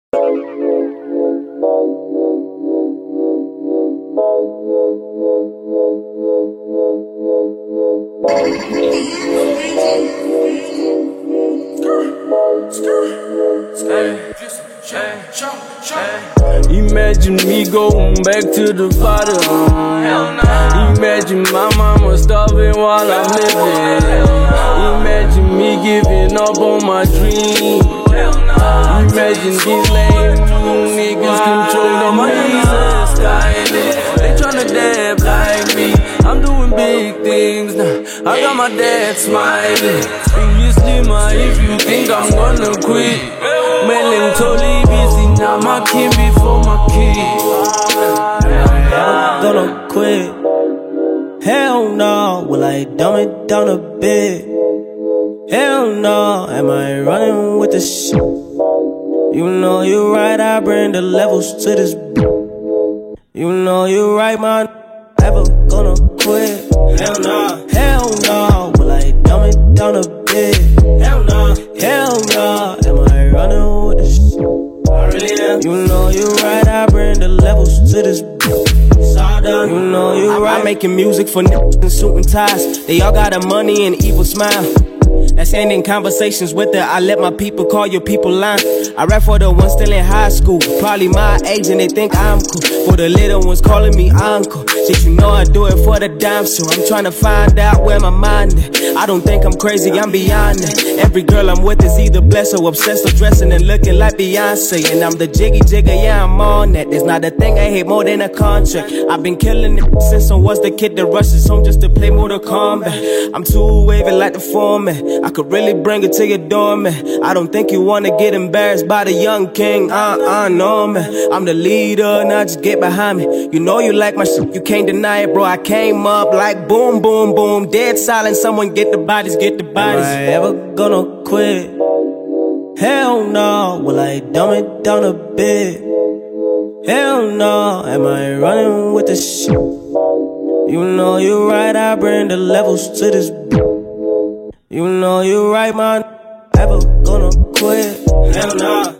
Imagine me going back to the bottom. Imagine my mama starving while I'm living. Imagine me giving up on my dreams. Imagine these lame niggas controlling me. They tryna dab like me. I'm doing big things now. I got my dad smiling. Seriously, ma, if you think I'm gonna quit, man, I'm totally busy now. My king before my kid. I'm gonna quit. Hell no, will I dumb it down a bit? Hell no, am I running with the shit? You know you're right, I bring the levels to this. You know you're right, man, ever gonna quit? Hell no, will I dumb it down a bit? Hell no, am I running with the shit? I really am. You know you're right, I bring the levels to this. You know you're right. I'm making music for niggas in suit and ties. They all got a money and evil smile. That's ending conversations with her. I let my people call your people lying. I rap for the ones still in high school, probably my age, and they think I'm cool. For the little ones calling me uncle. Shit, you know I do it for the dime, so I'm trying to find out where my mind is. I don't think I'm crazy, I'm beyond that. Every girl I'm with is either blessed or obsessed or dressing and looking like Beyonce. And I'm the jiggy jigger, yeah, I'm on that. There's not a thing I hate more than a contract. I've been killing it since I was the kid that rushes home just to play Mortal Kombat. I'm too wavy like the foreman. I could really bring it to your door, man. I don't think you wanna get embarrassed by the young king. No, man. I'm the leader, now just get behind me. You know you like my shit, you can't deny it, bro. I came up like boom, boom, boom. Dead silent, someone get the bodies, get the bodies. Am I ever gonna quit? Hell no, will I dumb it down a bit? Hell no, am I running with the shit? You know you're right, I bring the levels to this. You know you're right, man, ever gonna quit? Hell no.